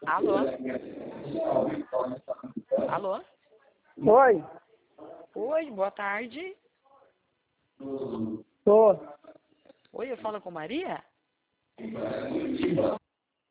Alô? Alô? Oi, Oi, boa tarde. tô. Oi, eu falo com Maria?